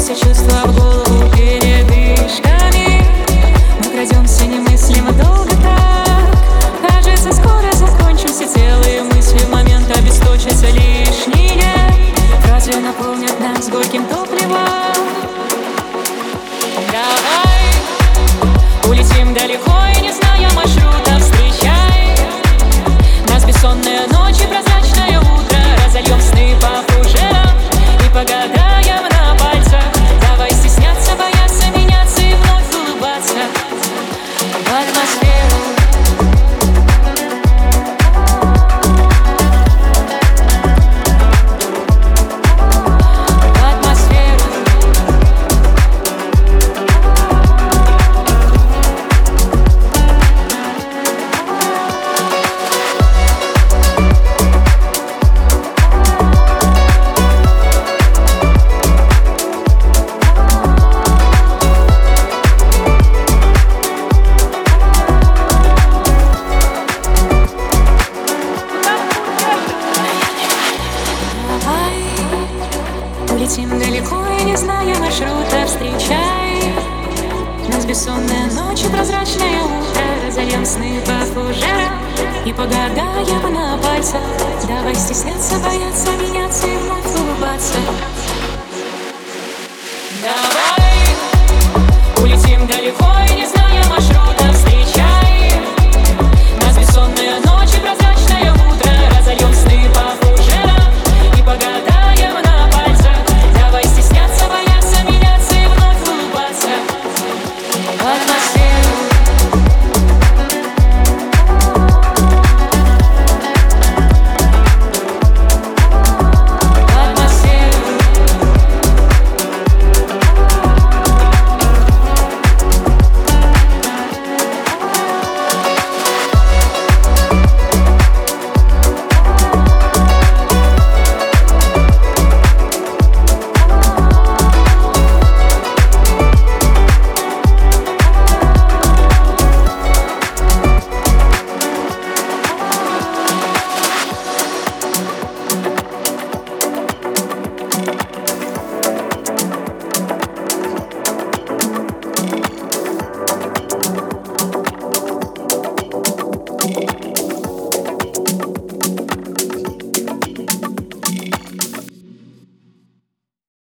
все чувства в голову передышками. Мы крадемся немыслимо долго так. Кажется, скоро закончимся, целые мысли в момент обесточатся лишние. Фразы наполнят нас горьким топливом. Давай улетим далеко и не зная маршрута, встречай нас бессонные ночи, прозрачное утро. Разольем сны по фужерам и погадаем на пальцах. Давай стесняться, бояться, меняться и вновь улыбаться в атмосферу. Улетим далеко и не зная маршрута, встречай нас бессонные ночи, прозрачное утро. Разольем сны по фужерам и погадаем на пальцах. Давай стесняться, бояться, меняться и вновь улыбаться. Давай улетим далеко